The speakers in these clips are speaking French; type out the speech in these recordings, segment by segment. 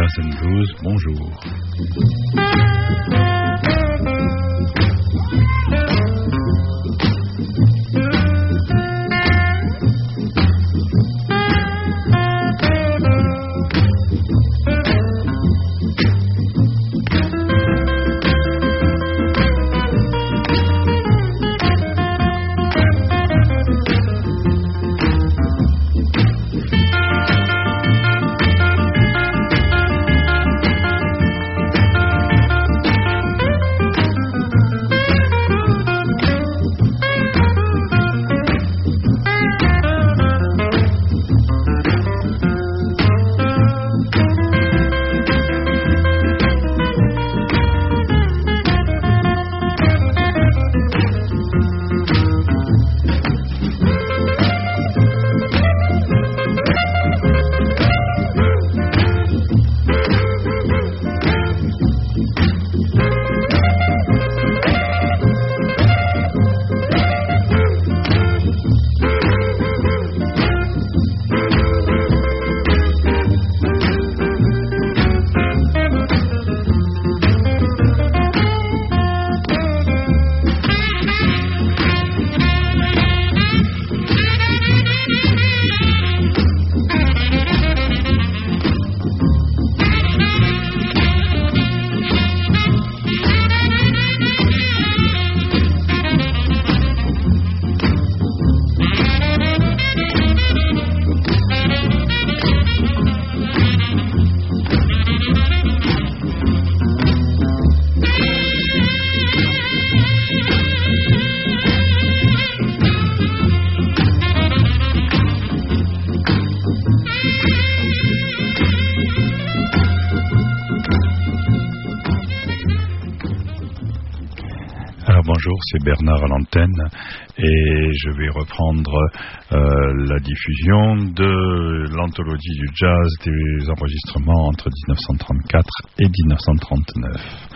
Jazz and Blues, bonjour. Bonjour, c'est Bernard à l'antenne et je vais reprendre la diffusion de l'anthologie du jazz des enregistrements entre 1934 et 1939.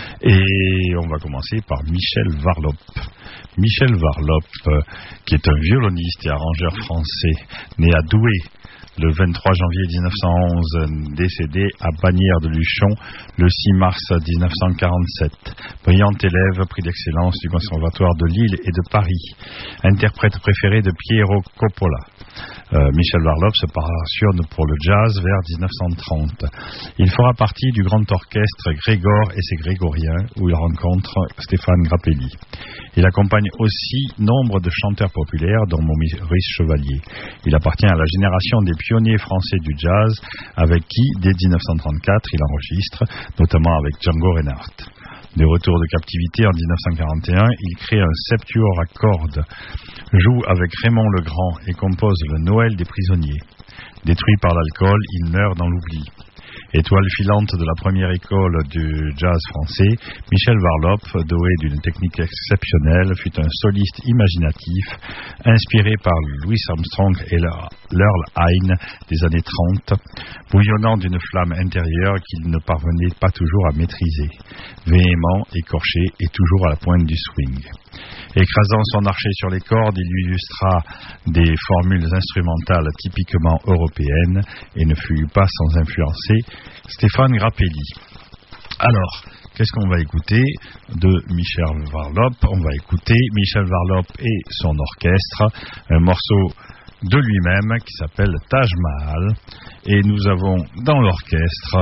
Et on va commencer par Michel Varlop. Michel Varlop, qui est un violoniste et arrangeur français, né à Douai le 23 janvier 1911, décédé à Bagnères de Luchon le 6 mars 1947. Brillant élève, prix d'excellence du Conservatoire de Lille et de Paris. Interprète préféré de Piero Coppola. Michel Varlop se passionne pour le jazz vers 1930. Il fera partie du grand orchestre Grégor et ses Grégoriens, où il rencontre Stéphane Grappelli. Il accompagne aussi nombre de chanteurs populaires, dont Maurice Chevalier. Il appartient à la génération des pionniers français du jazz, avec qui, dès 1934, il enregistre, notamment avec Django Reinhardt. De retour de captivité en 1941, il crée un septuor à cordes, joue avec Raymond Legrand et compose le Noël des prisonniers. Détruit par l'alcool, il meurt dans l'oubli. Étoile filante de la première école du jazz français, Michel Varlop, doué d'une technique exceptionnelle, fut un soliste imaginatif, inspiré par Louis Armstrong et l'Earl Hine des années 30, bouillonnant d'une flamme intérieure qu'il ne parvenait pas toujours à maîtriser, véhément, écorché et toujours à la pointe du swing. Écrasant son archet sur les cordes, il illustra des formules instrumentales typiquement européennes et ne fut pas sans influencer Stéphane Grappelli. Alors, qu'est-ce qu'on va écouter de Michel Varlop? On va écouter Michel Varlop et son orchestre, un morceau de lui-même qui s'appelle Taj Mahal, et nous avons dans l'orchestre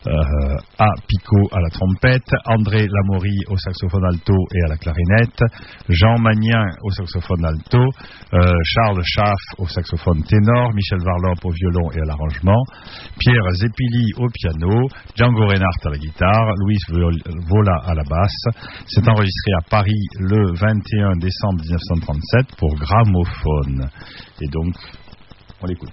A. Picot à la trompette, André Lamory au saxophone alto et à la clarinette, Jean Magnin au saxophone alto, Charles Schaff au saxophone ténor, Michel Varlop au violon et à l'arrangement, Pierre Zeppili au piano, Django Reinhardt à la guitare, Louis Vola à la basse. C'est enregistré à Paris le 21 décembre 1937 pour Gramophone. Et donc, on l'écoute.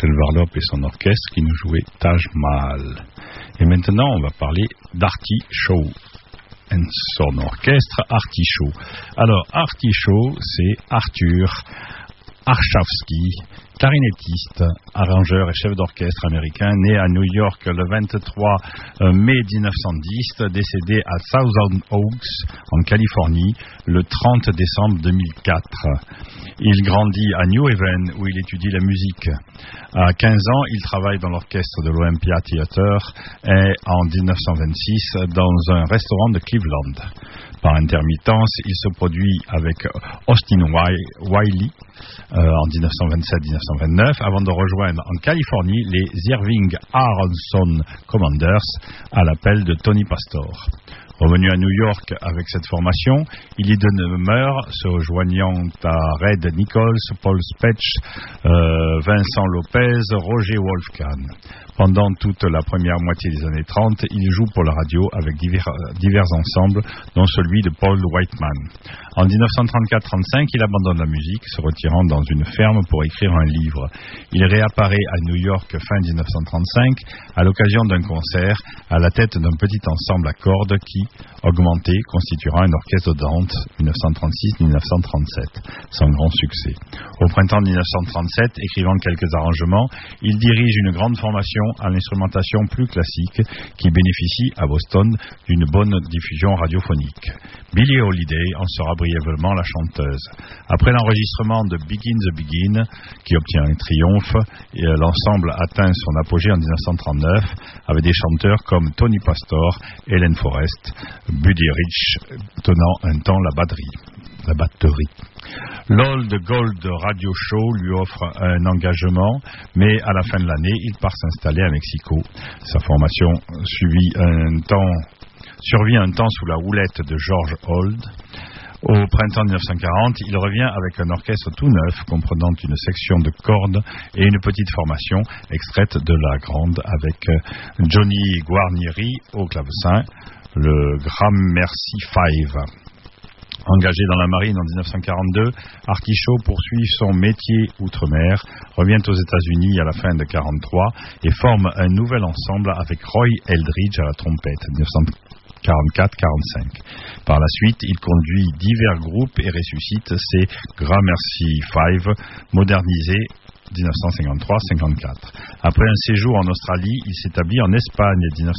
Varlop et son orchestre qui nous jouait Taj Mahal. Et maintenant, on va parler d'Artie Shaw et son orchestre Artie Shaw. Alors, Artie Shaw, c'est Arthur Archavsky, clarinettiste, arrangeur et chef d'orchestre américain, né à New York le 23 mai 1910, décédé à Thousand Oaks, en Californie, le 30 décembre 2004. Il grandit à New Haven, où il étudie la musique. À 15 ans, il travaille dans l'orchestre de l'Olympia Theatre et en 1926 dans un restaurant de Cleveland. Par intermittence, il se produit avec Austin Wiley en 1927-1929 avant de rejoindre en Californie les Irving Aronson Commanders à l'appel de Tony Pastor. Revenu à New York avec cette formation, il y demeure, se joignant à Red Nichols, Paul Spetch, Vincent Lopez, Roger Wolfgang. Pendant toute la première moitié des années 30, il joue pour la radio avec divers ensembles, dont celui de Paul Whiteman. En 1934-35, il abandonne la musique, se retirant dans une ferme pour écrire un livre. Il réapparaît à New York fin 1935 à l'occasion d'un concert à la tête d'un petit ensemble à cordes qui, augmenté, constituera un orchestre de Dante 1936-1937, sans grand succès. Au printemps 1937, écrivant quelques arrangements, il dirige une grande formation à l'instrumentation plus classique qui bénéficie à Boston d'une bonne diffusion radiophonique. Billie Holiday en sera brièvement la chanteuse. Après l'enregistrement de Begin the Begin, qui obtient un triomphe, l'ensemble atteint son apogée en 1939 avec des chanteurs comme Tony Pastor, Helen Forrest, Buddy Rich tenant un temps la batterie. L'Old Gold Radio Show lui offre un engagement, mais à la fin de l'année, il part s'installer à Mexico. Sa formation survit un temps sous la houlette de George Holt. Au printemps 1940, il revient avec un orchestre tout neuf, comprenant une section de cordes et une petite formation extraite de la grande avec Johnny Guarnieri au clavecin, le Gramercy Five. Engagé dans la marine en 1942, Artie Shaw poursuit son métier outre-mer, revient aux États-Unis à la fin de 1943 et forme un nouvel ensemble avec Roy Eldridge à la trompette, 1944-45. Par la suite, il conduit divers groupes et ressuscite ses Gramercy Five modernisés 1953-54. Après un séjour en Australie, il s'établit en Espagne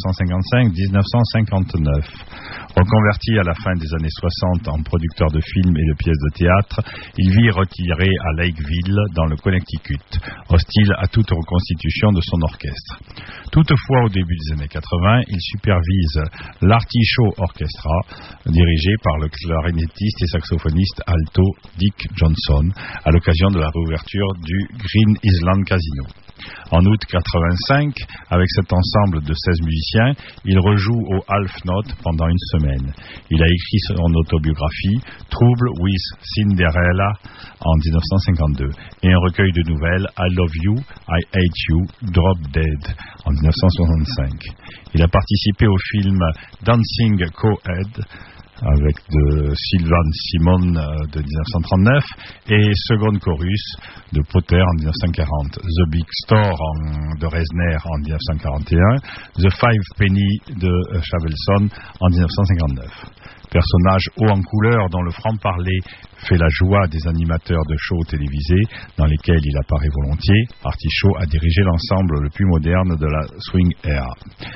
1955-1959. Reconverti à la fin des années 60 en producteur de films et de pièces de théâtre, il vit retiré à Lakeville, dans le Connecticut, hostile à toute reconstitution de son orchestre. Toutefois, au début des années 80, il supervise l'Artie Shaw Orchestra, dirigé par le clarinettiste et saxophoniste alto Dick Johnson, à l'occasion de la réouverture du Green Island Casino. En août 1985, avec cet ensemble de 16 musiciens, il rejoue au Half Note pendant une semaine. Il a écrit son autobiographie Trouble with Cinderella en 1952 et un recueil de nouvelles I Love You, I Hate You, Drop Dead en 1965. Il a participé au film Dancing Co-Ed avec de Sylvan Simon de 1939 et Second Chorus de Potter en 1940, The Big Store de Reisner en 1941, The Five Penny de Chavelson en 1959. Personnage haut en couleur dont le franc-parler fait la joie des animateurs de shows télévisés dans lesquels il apparaît volontiers, Artie Shaw a dirigé l'ensemble le plus moderne de la swing era.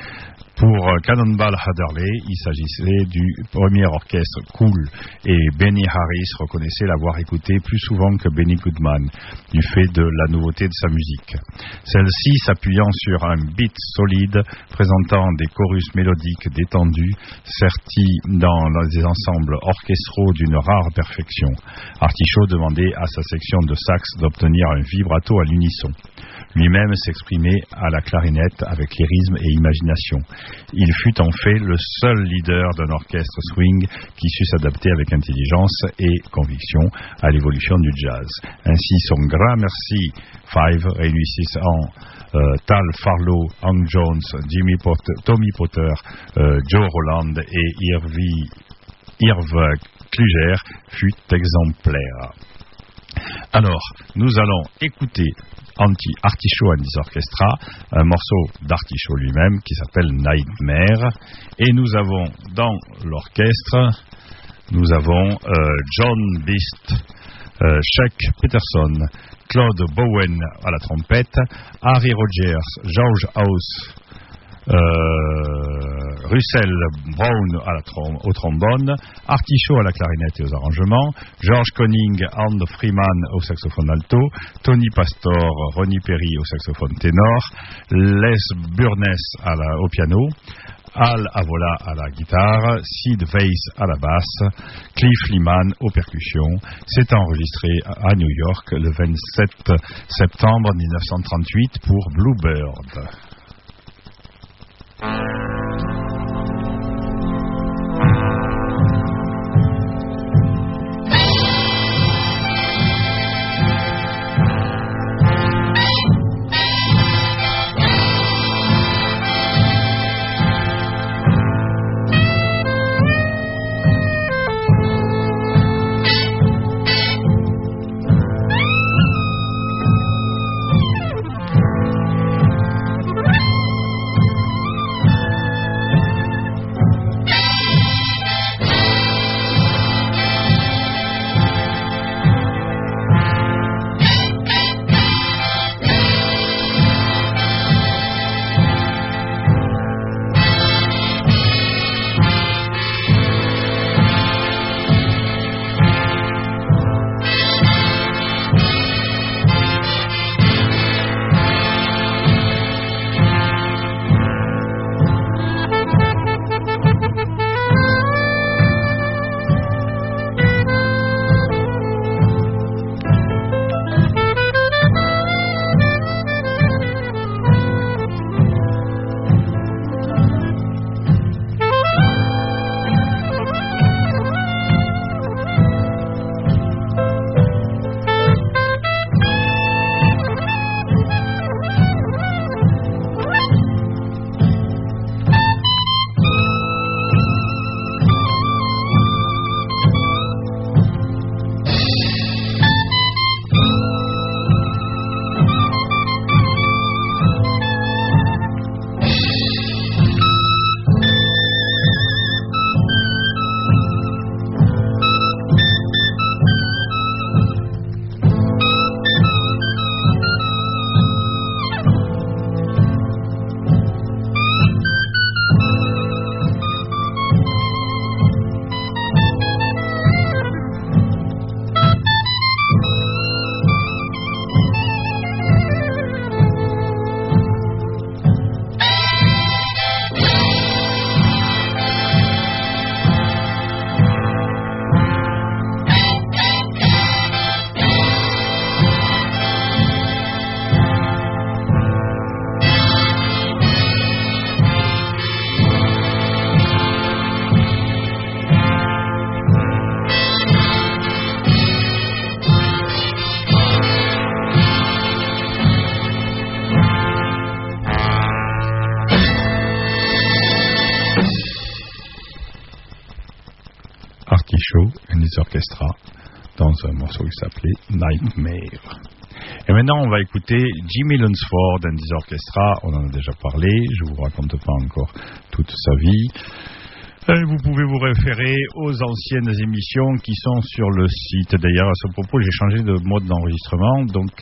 Pour Cannonball Adderley, il s'agissait du premier orchestre cool et Benny Harris reconnaissait l'avoir écouté plus souvent que Benny Goodman du fait de la nouveauté de sa musique. Celle-ci s'appuyant sur un beat solide présentant des chorus mélodiques détendus sertis dans des ensembles orchestraux d'une rare perfection. Artie Shaw demandait à sa section de sax d'obtenir un vibrato à l'unisson. Lui-même s'exprimait à la clarinette avec lyrisme et imagination. Il fut en fait le seul leader d'un orchestre swing qui sut s'adapter avec intelligence et conviction à l'évolution du jazz. Ainsi, son Gramercy Five réunissant Tal Farlow, Hank Jones, Tommy Potter, Joe Roland et Irv Kluger fut exemplaire. Alors, nous allons écouter Artichaut and his Orchestra, un morceau d'Artichaut lui-même qui s'appelle Nightmare. Et nous avons dans l'orchestre, John Beast, Chuck Peterson, Claude Bowen à la trompette, Harry Rogers, George House, Russell Brown au trombone, Artichaut à la clarinette et aux arrangements, George Conning, Arne Freeman au saxophone alto, Tony Pastor, Ronnie Perry au saxophone ténor, Les Burness au piano, Al Avola à la guitare, Sid Weiss à la basse, Cliff Liman aux percussions. C'est enregistré à New York le 27 septembre 1938 pour Bluebird. And his Orchestra dans un morceau qui s'appelait Nightmare. Et maintenant on va écouter Jimmy Lunsford and his Orchestra. On en a déjà parlé, je ne vous raconte pas encore toute sa vie. Vous pouvez vous référer aux anciennes émissions qui sont sur le site. D'ailleurs, à ce propos, j'ai changé de mode d'enregistrement. Donc,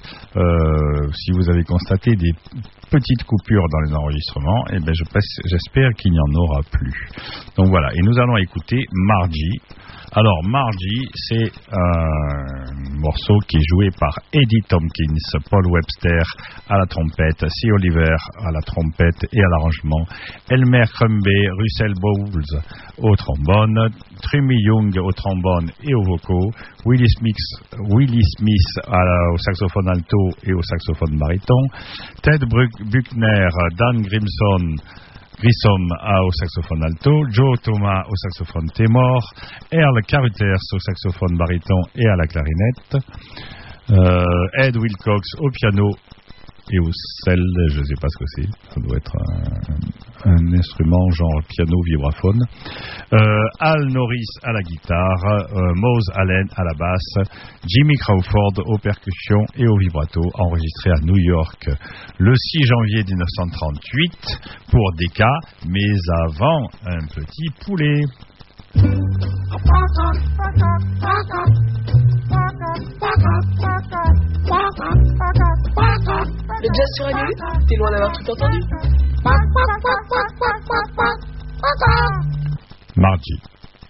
si vous avez constaté des petites coupures dans les enregistrements, eh ben, j'espère qu'il n'y en aura plus. Donc voilà, et nous allons écouter Margie. Alors, Margie, c'est un morceau qui est joué par Eddie Tompkins, Paul Webster à la trompette, C. Oliver à la trompette et à l'arrangement, Elmer Crumby, Russell Bowles au trombone, Trummy Young au trombone et aux vocaux, Willie Smith au saxophone alto et au saxophone baryton, Ted Buckner, Dan Grissom au saxophone alto, Joe Thomas au saxophone ténor, Earl Carruthers au saxophone baryton et à la clarinette, Ed Wilcox au piano et au sel, je ne sais pas ce que c'est, ça doit être un instrument genre piano vibraphone. Al Norris à la guitare, Mose Allen à la basse, Jimmy Crawford aux percussions et au vibrato, enregistré à New York le 6 janvier 1938 pour Decca, mais avant un petit poulet. Le jazz sur Radio U, t'es loin d'avoir tout entendu. Margie.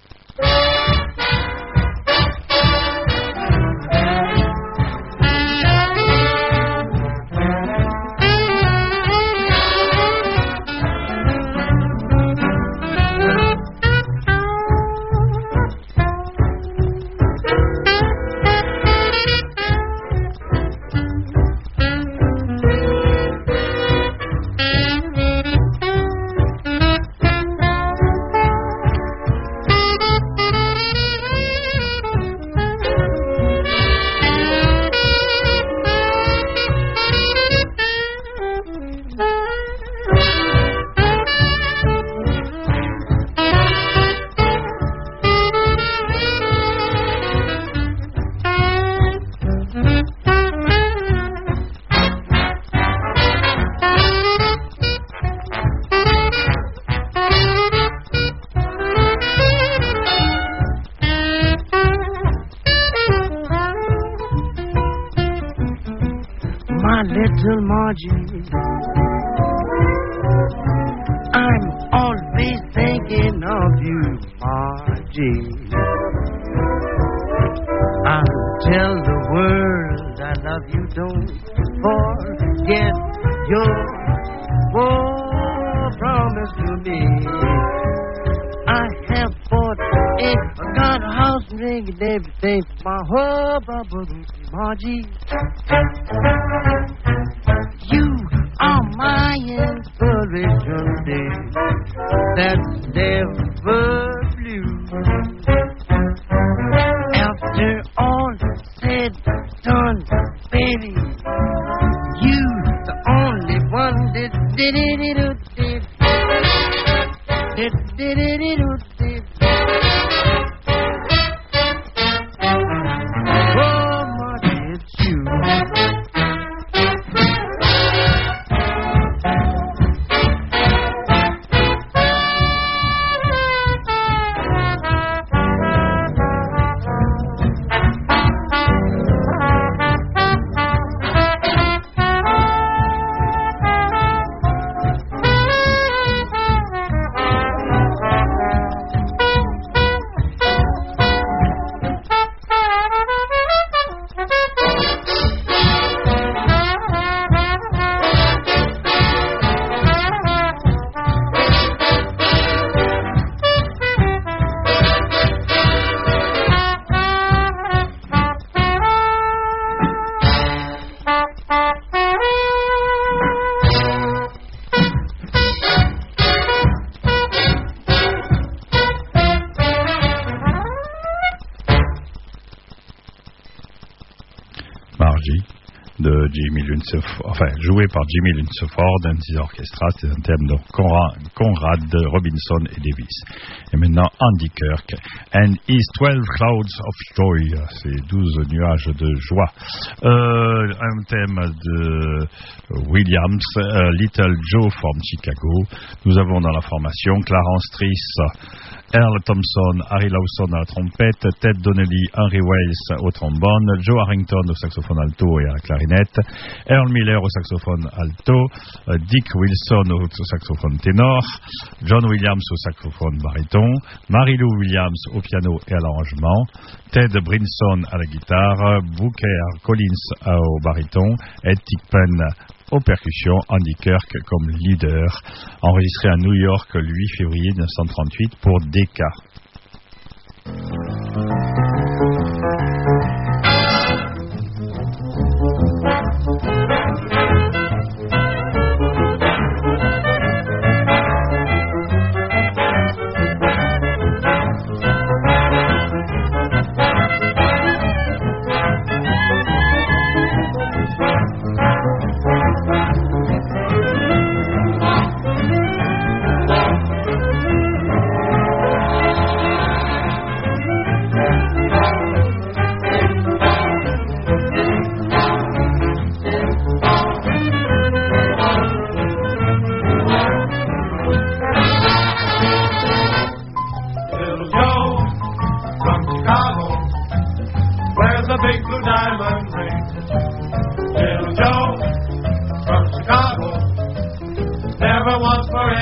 Little Margie, I'm always thinking of you, Margie. I'll tell the world I love you, don't forget your promise to me. I have bought got a house and ring and everything for my whole bubble, Margie. You are my inspiration, dear, that's never blue. After all said and done, baby, you the only one that did it. Oh, Margie, it's you. Joué par Jimmy Lunceford and the Orchestra, c'est un thème de Conrad Robinson et Davis. Et maintenant Andy Kirk and his 12 Clouds of Joy, c'est 12 nuages de joie. Un thème de Williams, Little Joe from Chicago. Nous avons dans la formation Clarence Triss, Earl Thompson, Harry Lawson à la trompette, Ted Donnelly, Henry Wales au trombone, Joe Harrington au saxophone alto et à la clarinette, Earl Miller au saxophone alto, Dick Wilson au saxophone ténor, John Williams au saxophone baryton, Mary-Lou Williams au piano et à l'arrangement, Ted Brinson à la guitare, Booker Collins au baryton, Ed Tickpen aux percussions, Andy Kirk comme leader, enregistré à New York le 8 février 1938 pour Decca.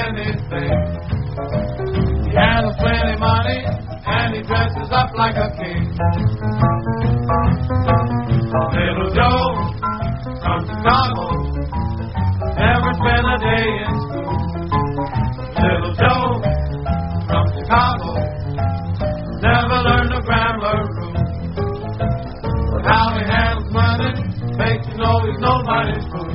anything. He has plenty money and he dresses up like a king. Little Joe from Chicago never spent a day in school. Little Joe from Chicago never learned a grammar rule. But how he handles money makes you know he's nobody's fool.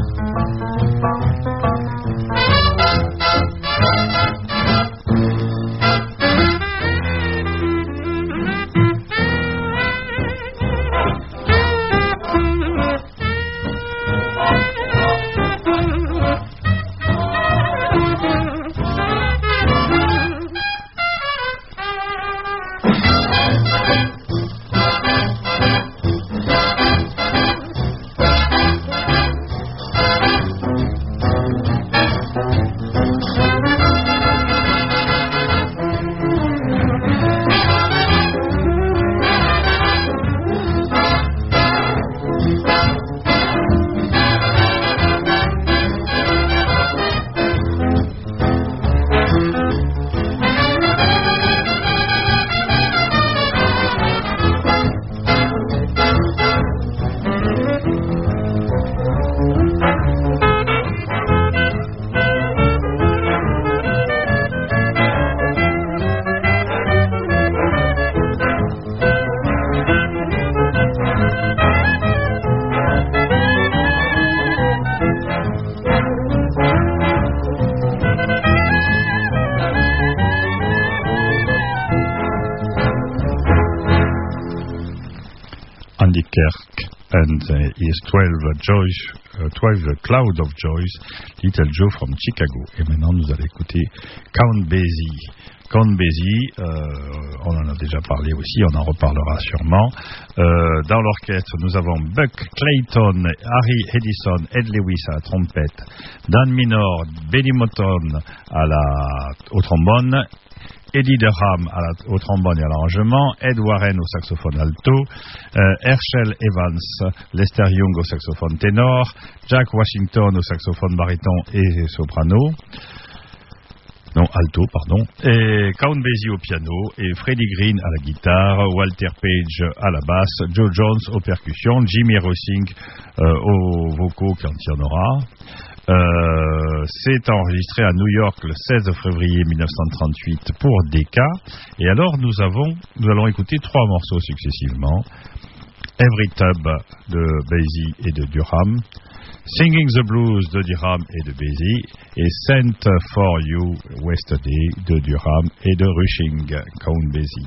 Andy Kirk and his 12 Cloud of Joys, Little Joe from Chicago. Et maintenant, nous allons écouter Count Basie. Count Basie, on en a déjà parlé aussi, on en reparlera sûrement. Dans l'orchestre, nous avons Buck Clayton, Harry Edison, Ed Lewis à la trompette, Dan Minor, Benny Motown au trombone, Eddie Durham au trombone et à l'arrangement, Ed Warren au saxophone alto, Herschel Evans, Lester Young au saxophone ténor, Jack Washington au saxophone baryton et soprano, alto, et Count Basie au piano, et Freddie Green à la guitare, Walter Page à la basse, Joe Jones aux percussions, Jimmy Rossing aux vocaux quand il y en aura. C'est enregistré à New York le 16 février 1938 pour Decca. Et alors nous allons écouter 3 morceaux successivement: Every Tub de Basie et de Durham, Singing the Blues de Durham et de Basie, et Sent for You Yesterday de Durham et de Rushing, Count Basie.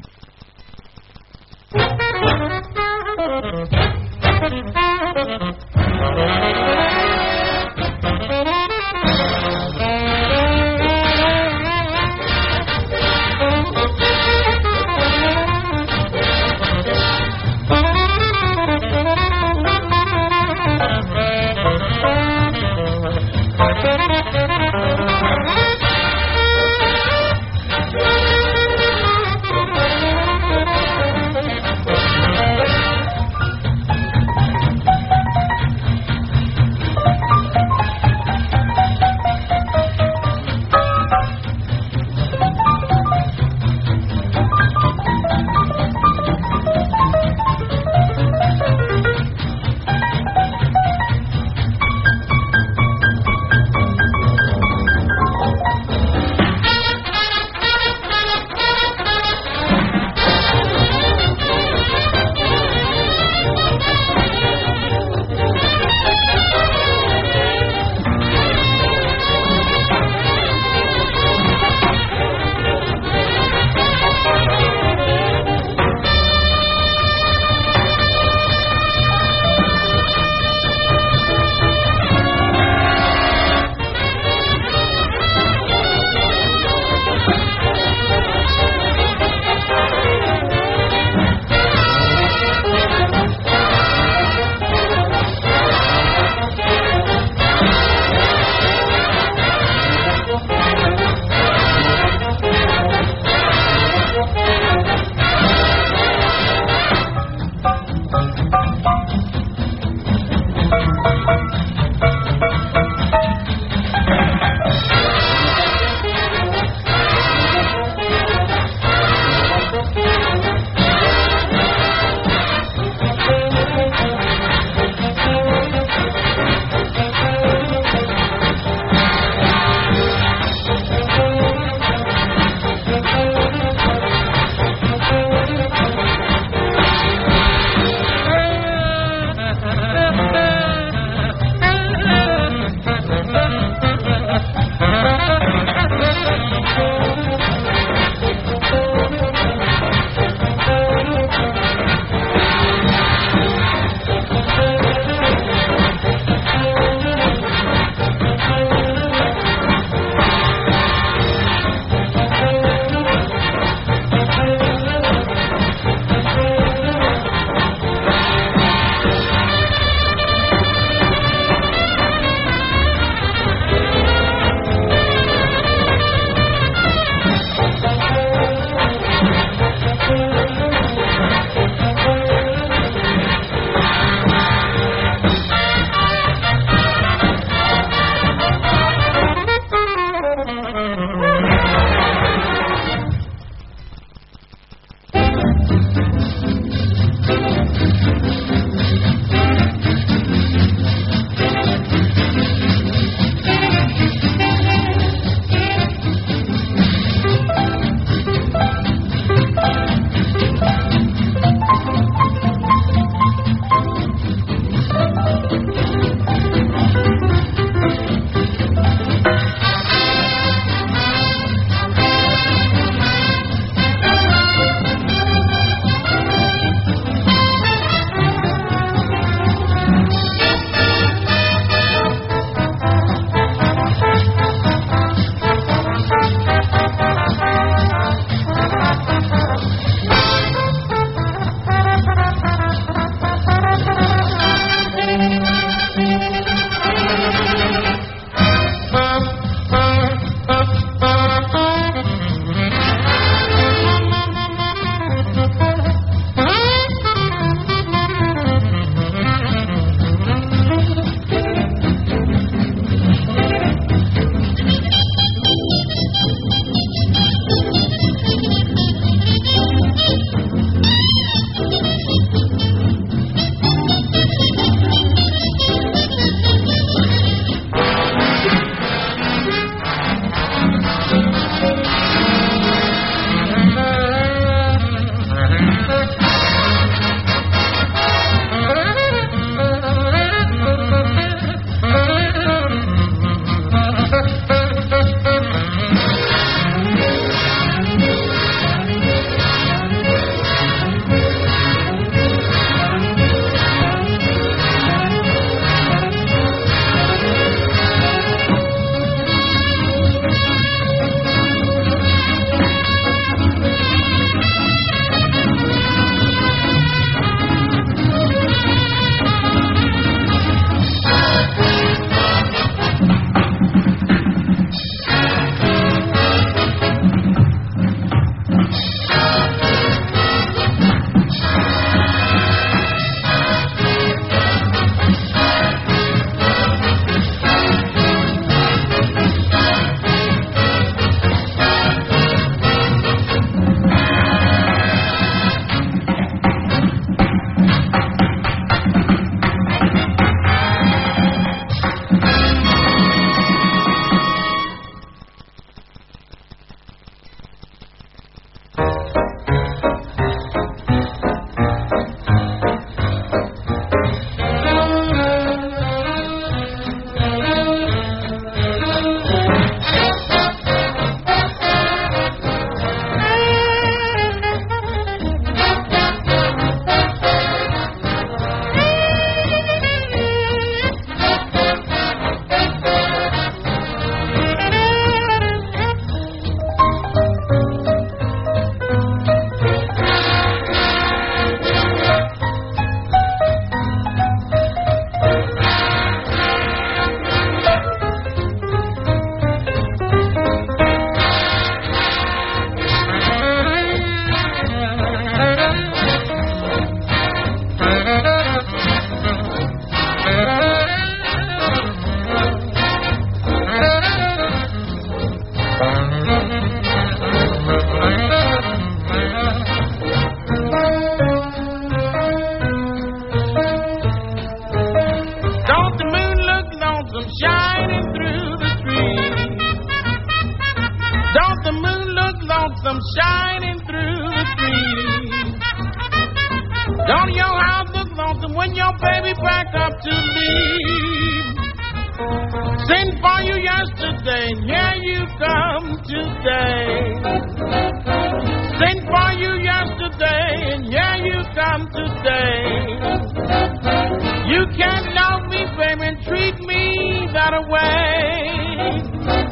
to leave. Sent for you yesterday, and here you come today. Sent for you yesterday, and here you come today. You can't love me, baby, and treat me that way.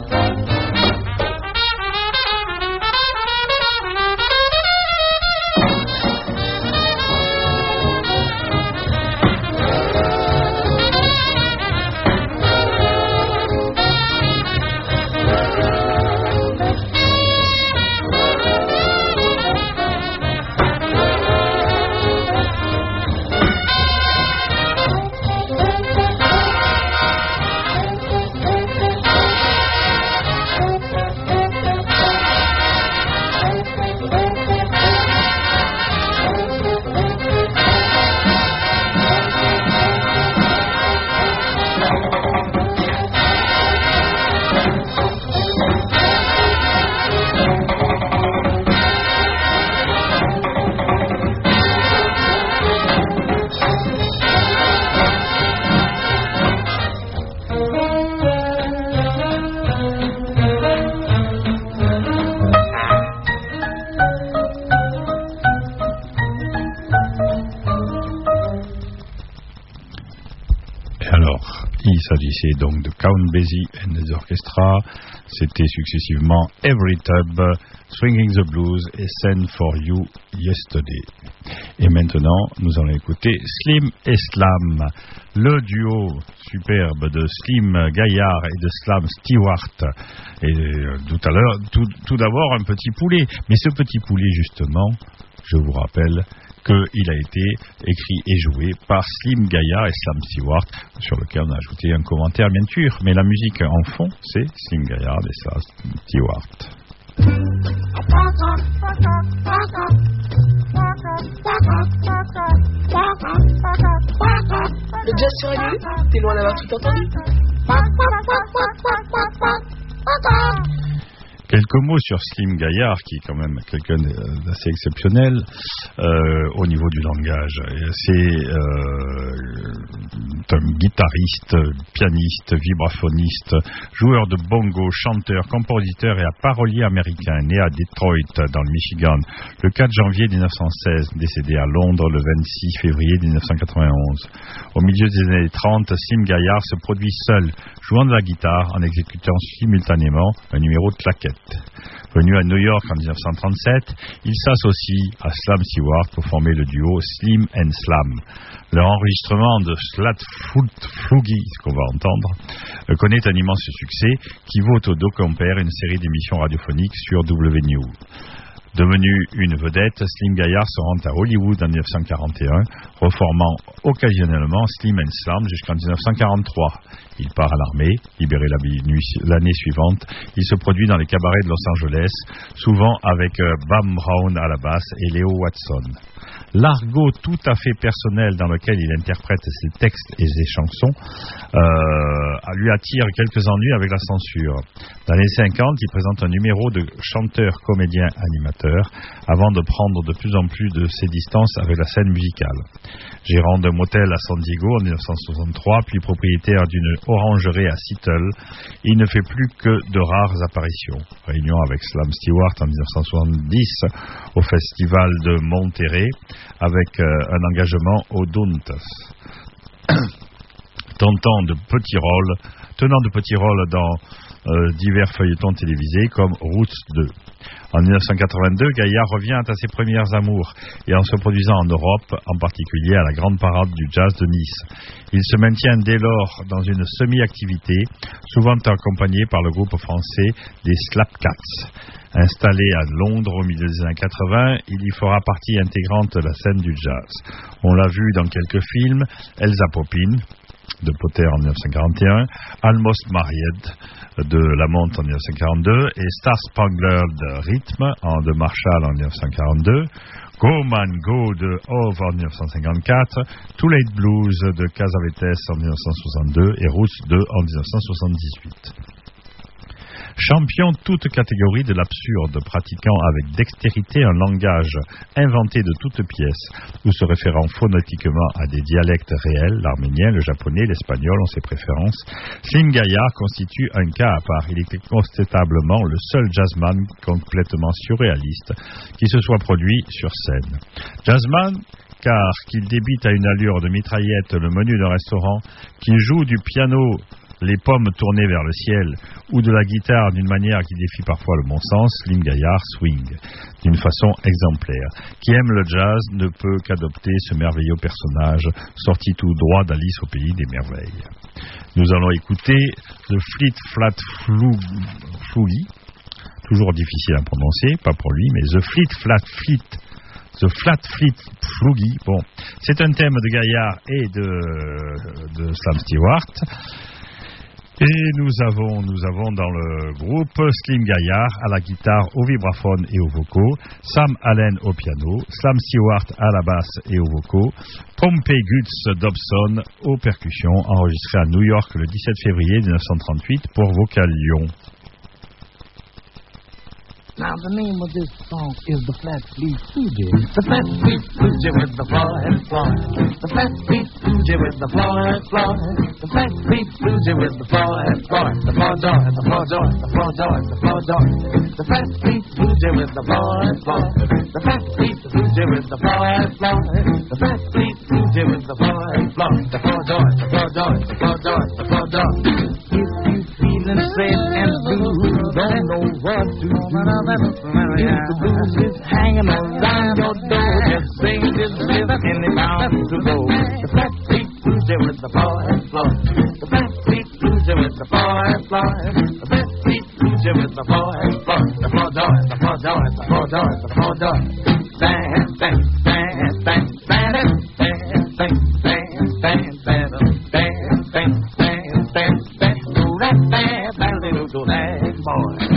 Il s'agissait donc de Count Basie and the Orchestra. C'était successivement Every Tub, Swinging the Blues et Send for You Yesterday. Et maintenant, nous allons écouter Slim et Slam, le duo superbe de Slim Gaillard et de Slam Stewart. Et tout à l'heure, tout d'abord un petit poulet. Mais ce petit poulet, justement, je vous rappelle qu'il a été écrit et joué par Slim Gaillard et Slam Stewart, sur lequel on a ajouté un commentaire bien sûr, mais la musique en fond, c'est Slim Gaillard et Slam Stewart. Le jazz sur Radio, t'es loin d'avoir tout entendu. Quelques mots sur Slim Gaillard, qui est quand même quelqu'un d'assez exceptionnel au niveau du langage. C'est un guitariste, pianiste, vibraphoniste, joueur de bongo, chanteur, compositeur et parolier américain, né à Detroit, dans le Michigan, le 4 janvier 1916, décédé à Londres le 26 février 1991. Au milieu des années 30, Slim Gaillard se produit seul, jouant de la guitare en exécutant simultanément un numéro de claquette. Venu à New York en 1937, il s'associe à Slam Stewart pour former le duo Slim and Slam. Leur enregistrement de Slatfoot Floogie, ce qu'on va entendre, connaît un immense succès qui vaut au Doc Compare une série d'émissions radiophoniques sur W-New. Devenu une vedette, Slim Gaillard se rend à Hollywood en 1941, reformant occasionnellement Slim and Slam jusqu'en 1943. Il part à l'armée, libéré l'année suivante. Il se produit dans les cabarets de Los Angeles, souvent avec Bam Brown à la basse et Leo Watson. L'argot tout à fait personnel dans lequel il interprète ses textes et ses chansons lui attire quelques ennuis avec la censure. Dans les 50, il présente un numéro de chanteur, comédien, animateur, avant de prendre de plus en plus de ses distances avec la scène musicale. Gérant d'un motel à San Diego en 1963, puis propriétaire d'une orangerie à Seattle, il ne fait plus que de rares apparitions. Réunion avec Slam Stewart en 1970 au festival de Monterrey, avec un engagement au Duntas. Tenant de petits rôles dans divers feuilletons télévisés comme Roots 2. En 1982, Gaillard revient à ses premières amours et en se produisant en Europe, en particulier à la grande parade du jazz de Nice. Il se maintient dès lors dans une semi-activité, souvent accompagné par le groupe français des Slapcats. Installé à Londres au milieu des années 80, il y fera partie intégrante de la scène du jazz. On l'a vu dans quelques films, Elsa Poppin, de Potter en 1941, Almost Married de Lamont en 1942 et Star Spangled Rhythm de Marshall en 1942, Go Man Go de Hove en 1954, Too Late Blues de Cassavetes en 1962 et Roots 2 en 1978. Champion toute catégorie de l'absurde, pratiquant avec dextérité un langage inventé de toutes pièces ou se référant phonétiquement à des dialectes réels, l'arménien, le japonais, l'espagnol ont ses préférences, Slim Gaillard constitue un cas à part. Il est incontestablement le seul jazzman complètement surréaliste qui se soit produit sur scène. Jazzman, car qu'il débite à une allure de mitraillette le menu d'un restaurant, qu'il joue du piano les pommes tournées vers le ciel, ou de la guitare d'une manière qui défie parfois le bon sens, Slim Gaillard swing d'une façon exemplaire. Qui aime le jazz ne peut qu'adopter ce merveilleux personnage sorti tout droit d'Alice au pays des merveilles. Nous allons écouter The Fleet Flat Floogie, toujours difficile à prononcer, pas pour lui, mais The Flat Fleet Floogie. Bon, c'est un thème de Gaillard et de Slam Stewart. Et nous avons dans le groupe Slim Gaillard à la guitare, au vibraphone et aux vocaux, Sam Allen au piano, Slam Stewart à la basse et aux vocaux, Pompey Guts Dobson aux percussions, enregistré à New York le 17 février 1938 pour Vocal Lyon. Now the name of this song is the Flat Fleet Floogie. The Flat Fleet Floogie with the floor and floor. The Flat Fleet Floogie with the floor and floor. The Flat Fleet Floogie with the floor and floor. The floor door, the floor door, the floor door, the floor door. The Flat Fleet Floogie with the floor and floor. The Flat Fleet Floogie with the floor and floor. The Flat Fleet Floogie with the floor and floor. The floor door, the floor door, the floor door, the floor door. If you feeling sad and blue, don't know what to do. If the blues is hanging around your door, just sing this rhythm and it's bound to go. The Flat Fleet Floogie with the floor and floor. The Flat Fleet Floogie with the floor and floor. The Flat Fleet Floogie with the floor and floor. The floor door, the floor door, the floor door, the floor door. Stand, stand, stand, stand, stand, stand, stand, stand, stand, stand, stand, stand, stand, stand, stand, do that, stand, stand, do that, boy.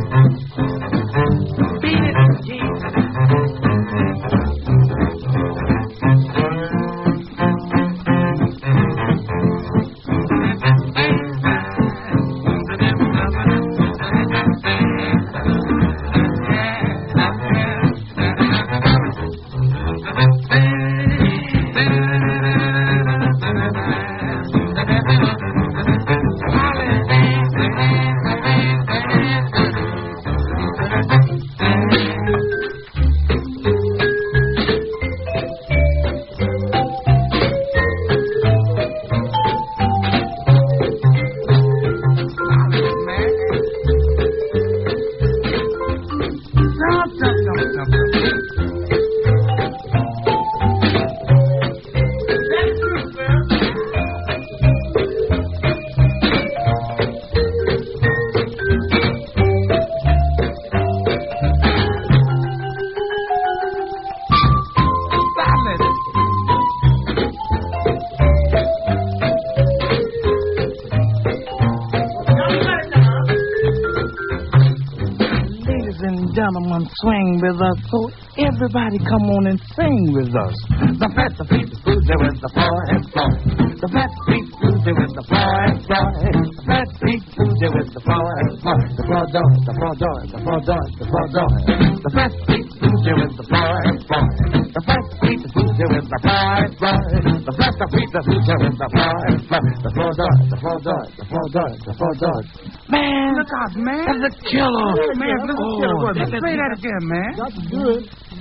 Swing with us, so everybody come on and sing with us. The Flat Fleet Floogie with the floor and floor. The Flat Fleet Floogie with the floor and floor. The Flat Fleet Floogie with the floor and floor. The floor door, the floor door, the floor door, the floor door. The Flat Fleet Floogie with the floor and floor. The Flat Fleet Floogie with the floor and floor. The Flat Fleet Floogie with the floor and floor. The floor door, the floor door, the floor door, the floor door. Man, look out, man! That's a killer. Yeah, man, that's a killer. Let's play that again, man. That's good.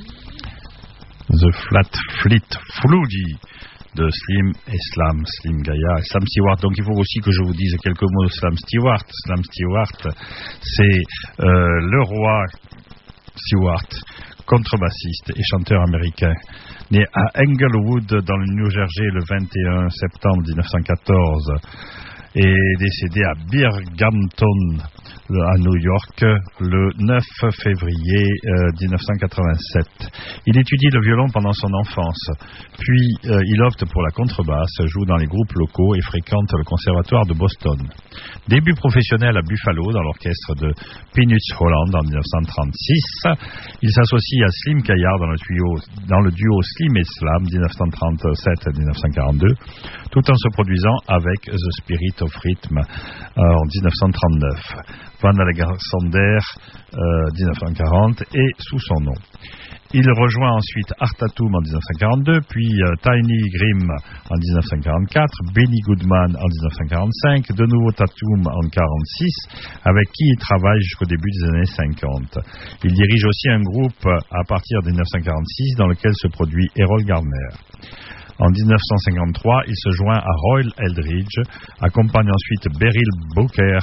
The Flat Fleet Floogie de Slim et Slim Gaillard et Slam Stewart. Donc il faut aussi que je vous dise quelques mots de Slam Stewart. Slam Stewart, c'est le roi Stewart, contrebassiste et chanteur américain, né à Englewood dans le New Jersey le 21 septembre 1914 et décédé à Binghamton à New York le 9 février 1987. Il étudie le violon pendant son enfance, puis il opte pour la contrebasse, joue dans les groupes locaux et fréquente le conservatoire de Boston. Début professionnel à Buffalo dans l'orchestre de Peanuts Holland en 1936. Il s'associe à Slim Gaillard dans le duo Slim et Slam 1937-1942, tout en se produisant avec The Spirit of Rhythm en 1939. Van Alexander 1940 et sous son nom. Il rejoint ensuite Art Tatum en 1942, puis Tiny Grimm en 1944, Benny Goodman en 1945, de nouveau Tatum en 1946, avec qui il travaille jusqu'au début des années 50. Il dirige aussi un groupe à partir de 1946 dans lequel se produit Errol Garner. En 1953, il se joint à Roy Eldridge, accompagne ensuite Beryl Booker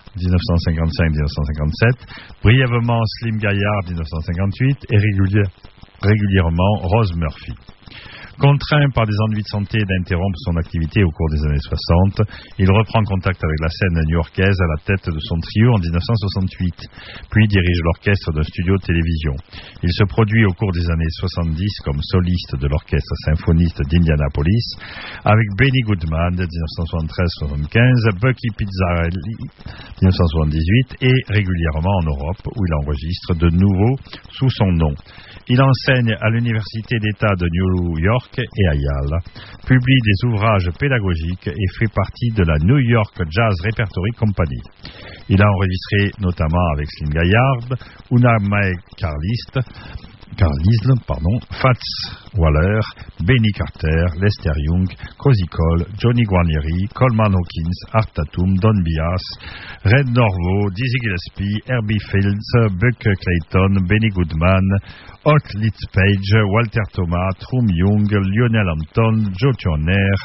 1955-1957, brièvement Slim Gaillard 1958 et régulièrement Rose Murphy. Contraint par des ennuis de santé d'interrompre son activité au cours des années 60, il reprend contact avec la scène new-yorkaise à la tête de son trio en 1968, puis dirige l'orchestre d'un studio de télévision. Il se produit au cours des années 70 comme soliste de l'orchestre symphoniste d'Indianapolis, avec Benny Goodman de 1973-75, Bucky Pizzarelli 1978 et régulièrement en Europe où il enregistre de nouveau sous son nom. Il enseigne à l'Université d'État de New York et à Yale, publie des ouvrages pédagogiques et fait partie de la New York Jazz Repertory Company. Il a enregistré notamment avec Slim Gaillard, Una Mae Carlisle, Fats Waller, Benny Carter, Lester Young, Cozy Cole, Johnny Guarnieri, Coleman Hawkins, Art Tatum, Don Bias, Red Norvo, Dizzy Gillespie, Herbie Fields, Buck Clayton, Benny Goodman, Hot Litz Page, Walter Thomas, Trum Young, Lionel Hampton, Joe Turner,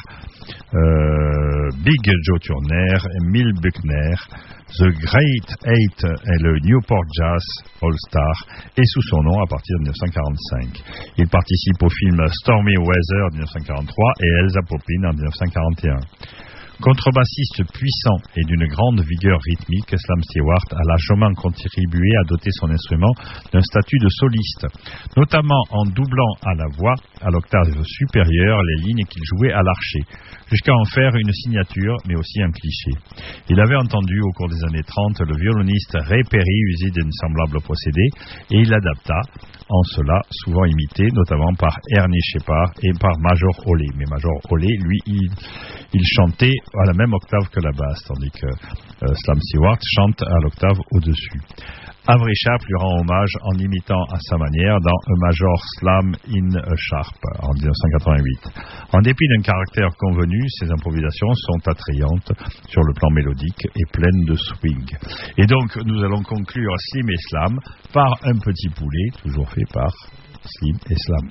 Big Joe Turner, Emil Buckner. The Great Eight est le Newport Jazz All-Star et sous son nom à partir de 1945. Il participe au film Stormy Weather en 1943 et Elsa Poppin en 1941. Contrebassiste puissant et d'une grande vigueur rythmique, Slam Stewart a largement contribué à doter son instrument d'un statut de soliste, notamment en doublant à la voix, à l'octave supérieure, les lignes qu'il jouait à l'archet, jusqu'à en faire une signature, mais aussi un cliché. Il avait entendu au cours des années 30 le violoniste Ray Perry user d'un semblable procédé, et il l'adapta, en cela souvent imité, notamment par Ernie Shepard et par Major Holley. Mais Major Holley, lui, il chantait à la même octave que la basse, tandis que Slam Stewart chante à l'octave au-dessus. Avery Sharp lui rend hommage en imitant à sa manière dans A Major Slam in a Sharp en 1988. En dépit d'un caractère convenu, ses improvisations sont attrayantes sur le plan mélodique et pleines de swing. Et donc, nous allons conclure Slim et Slam par un petit poulet, toujours fait par Slim et Slam.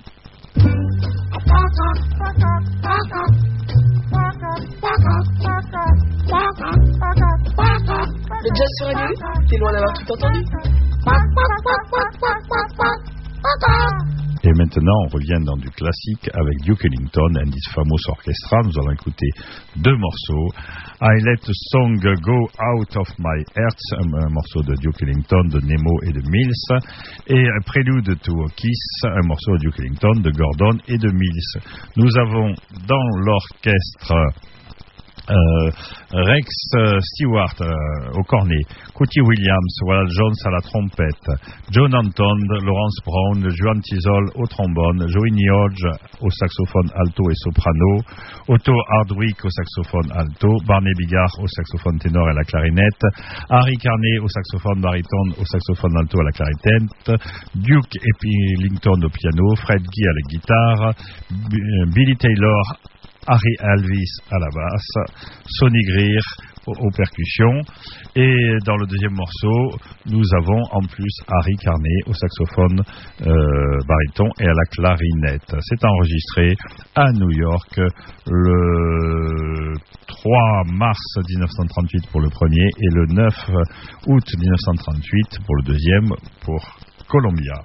Le jazz sur Radio U, t'es loin d'avoir tout entendu. Et maintenant, on revient dans du classique avec Duke Ellington and his famous orchestra. Nous allons écouter deux morceaux. I Let the Song Go Out of My Heart, un morceau de Duke Ellington, de Nemo et de Mills, et Prelude to a Kiss, un morceau de Duke Ellington, de Gordon et de Mills. Nous avons dans l'orchestre Rex Stewart au cornet, Cootie Williams, Wallace Jones à la trompette, John Anton, Lawrence Brown, Joan Tisol au trombone, Joey Hodge au saxophone alto et soprano, Otto Hardwick au saxophone alto, Barney Bigard au saxophone ténor et à la clarinette, Harry Carney au saxophone baryton, au saxophone alto et à la clarinette, Duke Ellington au piano, Fred Guy à la guitare, Billy Taylor, Harry Elvis à la basse, Sonny Greer aux percussions, et dans le deuxième morceau nous avons en plus Harry Carney au saxophone baryton et à la clarinette. C'est enregistré à New York le 3 mars 1938 pour le premier et le 9 août 1938 pour le deuxième pour Columbia.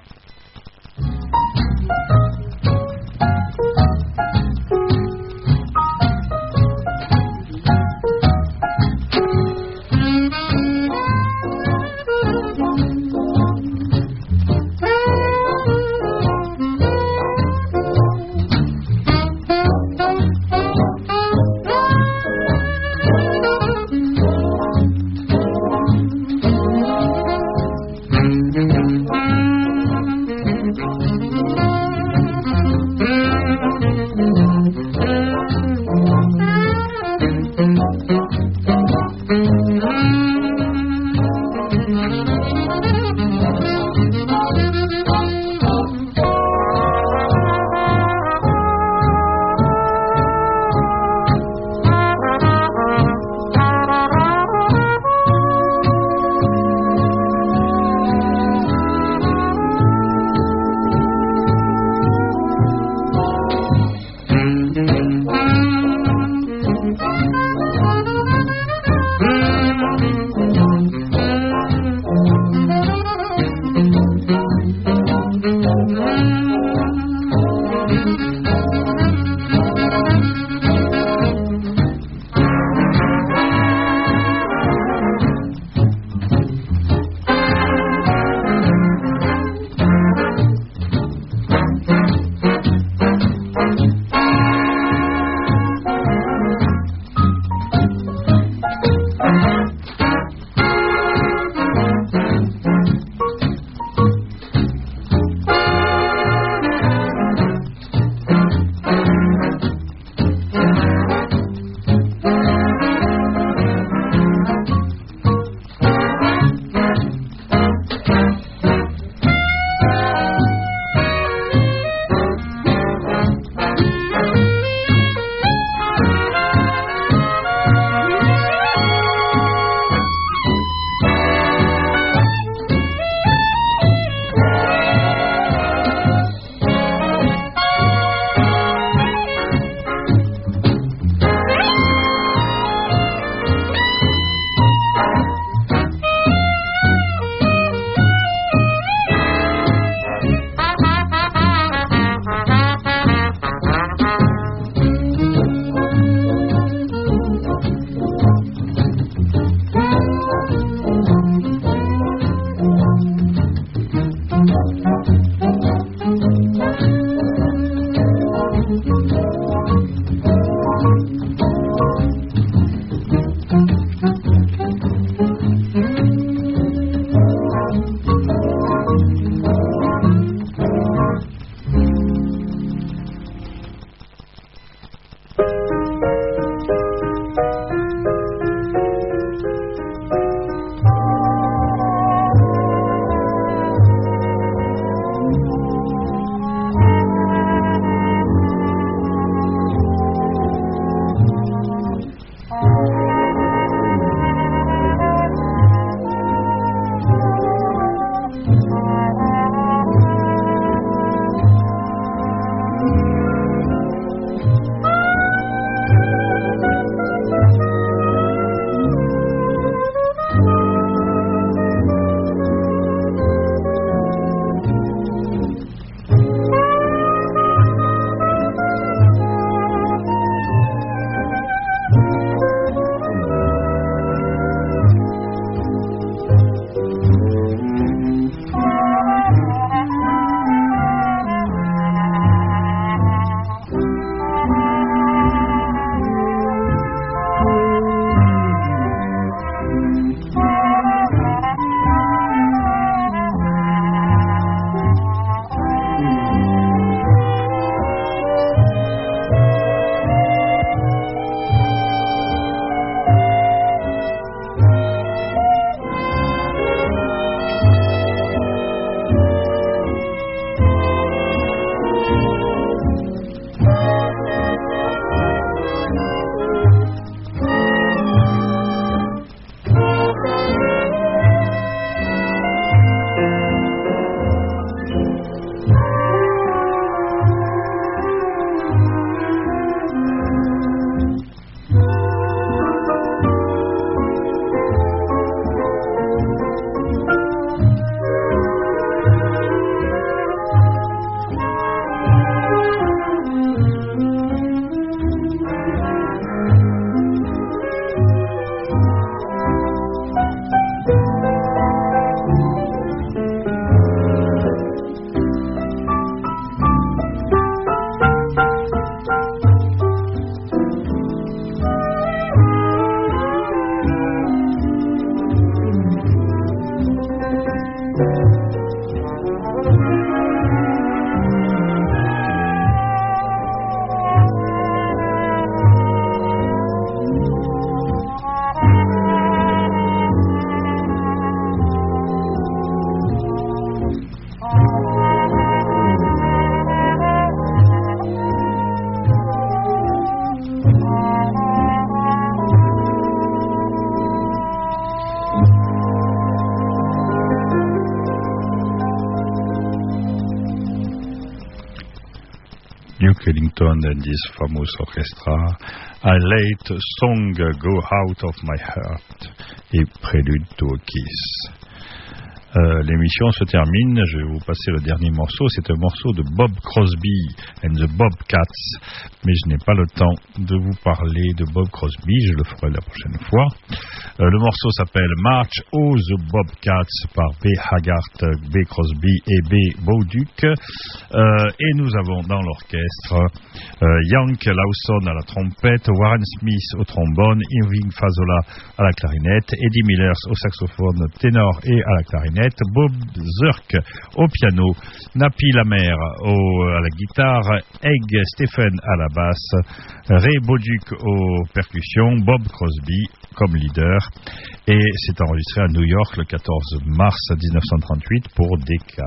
Duke Ellington and his famous orchestra, I Let Song Go Out of My Heart et Prélude to a Kiss. L'émission se termine, je vais vous passer le dernier morceau, c'est un morceau de Bob Crosby and the Bobcats, mais je n'ai pas le temps de vous parler de Bob Crosby, je le ferai la prochaine fois. Le morceau s'appelle March o' the Bobcats par B. Haggart, B. Crosby et B. Bowduke, et nous avons dans l'orchestre Yank Lawson à la trompette, Warren Smith au trombone, Irving Fazola à la clarinette, Eddie Millers au saxophone ténor et à la clarinette, Bob Zirk au piano, Napi Lamer à la guitare, Egg Stephen à la basse, Ray Bauduc aux percussions, Bob Crosby comme leader, et c'est enregistré à New York le 14 mars 1938 pour Decca.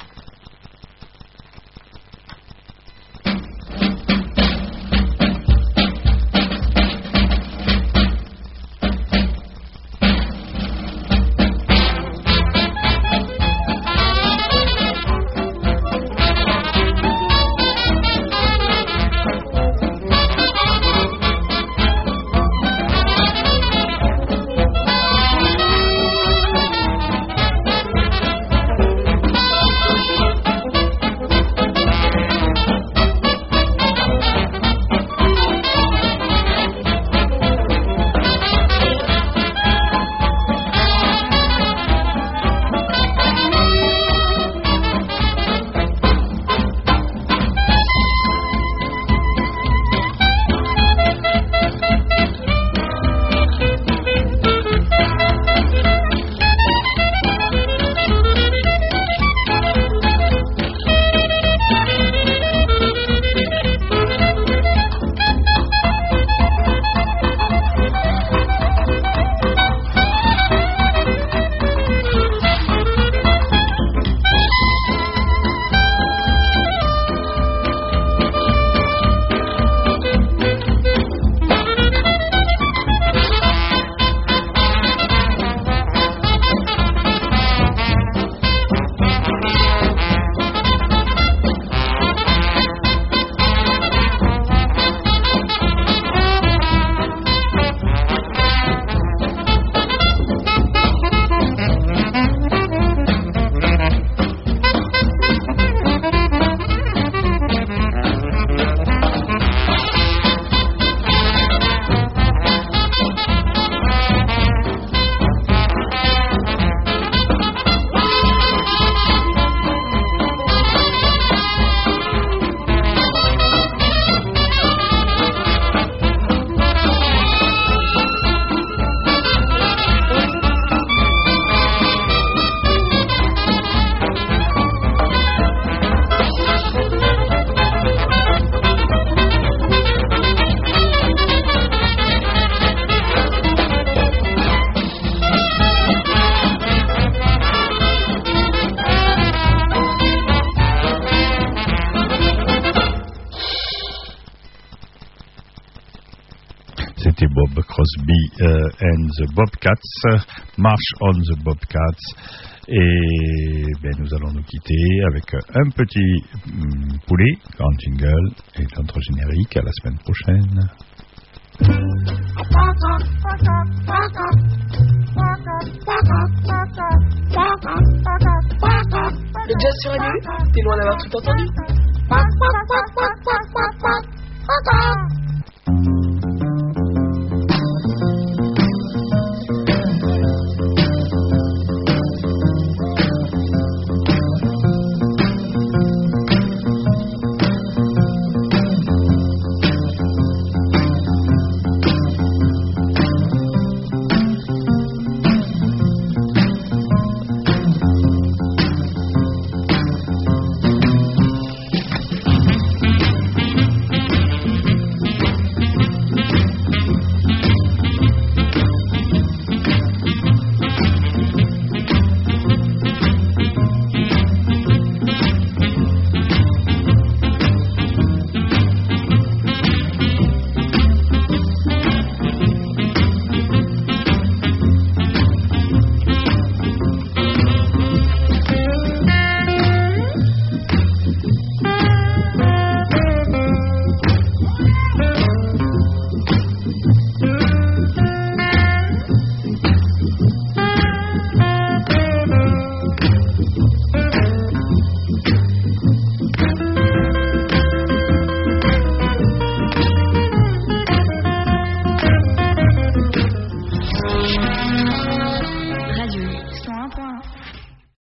Bob Crosby and the Bobcats, March on the Bobcats. Et ben, nous allons nous quitter avec un petit poulet, grand jingle et notre générique. À la semaine prochaine. Le jazz sur Radio, t'es loin d'avoir tout entendu.